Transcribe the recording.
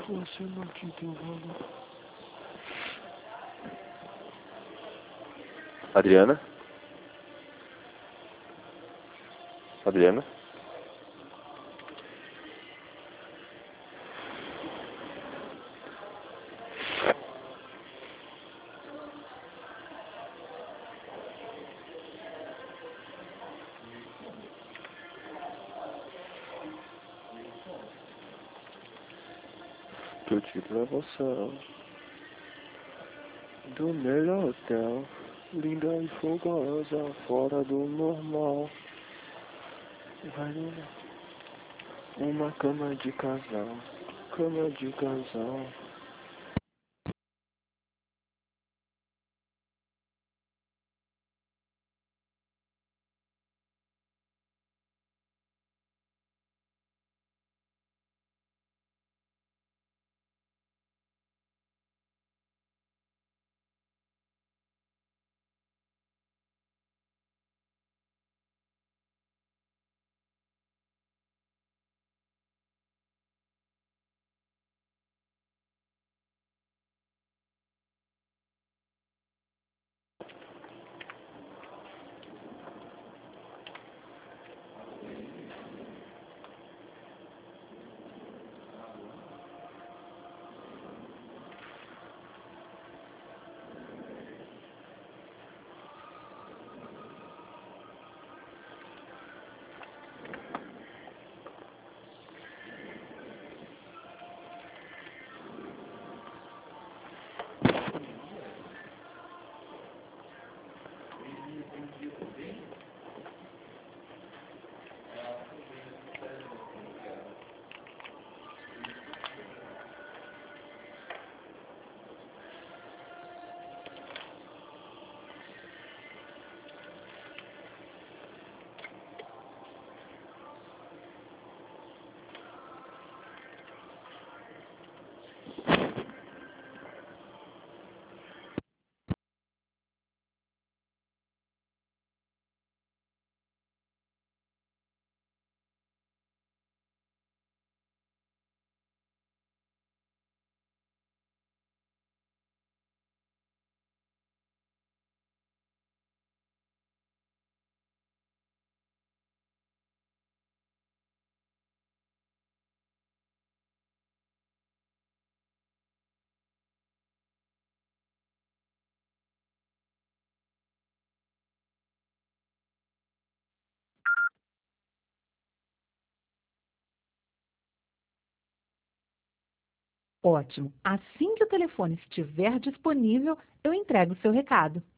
Você não te deu valor. Adriana? Adriana? Tudo pra você. Do melhor hotel. Linda e fogosa, fora do normal. Vai uma cama de casal. Cama de casal. Ótimo. Assim que o telefone estiver disponível, eu entrego o seu recado.